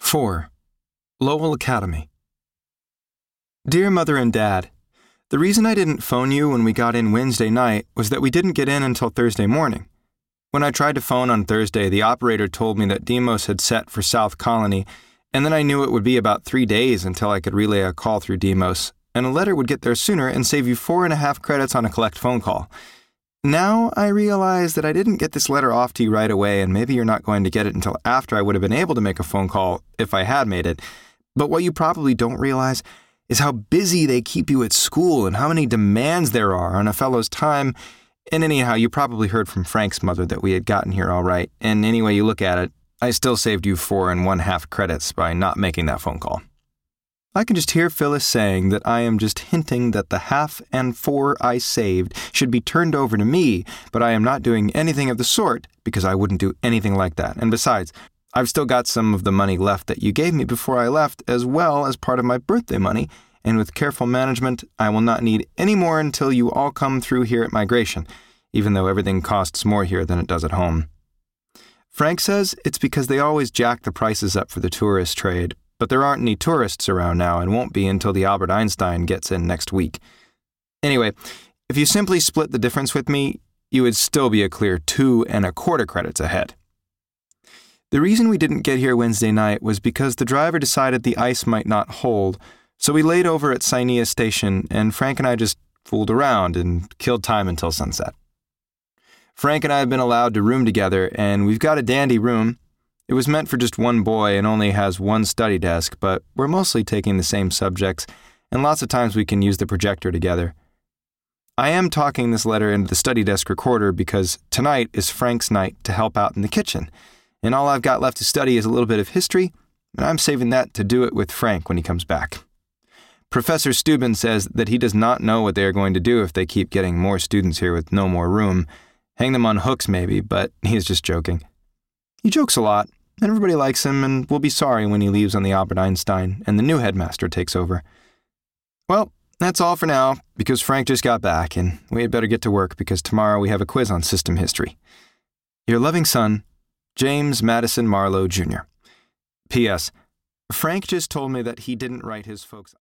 4. Lowell Academy. Dear Mother and Dad, the reason I didn't phone you when we got in Wednesday night was that we didn't get in until Thursday morning. When I tried to phone on Thursday, the operator told me that Demos had set for South Colony, and then I knew it would be about 3 days until I could relay a call through Demos, and a letter would get there sooner and save you 4.5 credits on a collect phone call. Now I realize that I didn't get this letter off to you right away, and maybe you're not going to get it until after I would have been able to make a phone call if I had made it. But what you probably don't realize is how busy they keep you at school and how many demands there are on a fellow's time. And anyhow, you probably heard from Frank's mother that we had gotten here all right, and any way you look at it, I still saved you 4.5 credits by not making that phone call. I can just hear Phyllis saying that I am just hinting that the 1/2 and 4 I saved should be turned over to me, but I am not doing anything of the sort because I wouldn't do anything like that. And besides, I've still got some of the money left that you gave me before I left, as well as part of my birthday money, and with careful management, I will not need any more until you all come through here at Migration, even though everything costs more here than it does at home. Frank says it's because they always jack the prices up for the tourist trade, but there aren't any tourists around now and won't be until the Albert Einstein gets in next week. Anyway, if you simply split the difference with me, you would still be a clear 2.25 credits ahead. The reason we didn't get here Wednesday night was because the driver decided the ice might not hold, so we laid over at Sainia Station, and Frank and I just fooled around and killed time until sunset. Frank and I have been allowed to room together, and we've got a dandy room. It was meant for just one boy and only has one study desk, but we're mostly taking the same subjects, and lots of times we can use the projector together. I am talking this letter into the study desk recorder because tonight is Frank's night to help out in the kitchen, and all I've got left to study is a little bit of history, and I'm saving that to do it with Frank when he comes back. Professor Steuben says that he does not know what they are going to do if they keep getting more students here with no more room. Hang them on hooks maybe, but he's just joking. He jokes a lot, and everybody likes him and will be sorry when he leaves on the Albert Einstein and the new headmaster takes over. Well, that's all for now, because Frank just got back, and we had better get to work because tomorrow we have a quiz on system history. Your loving son, James Madison Marlowe, Jr. P.S. Frank just told me that he didn't write his folks...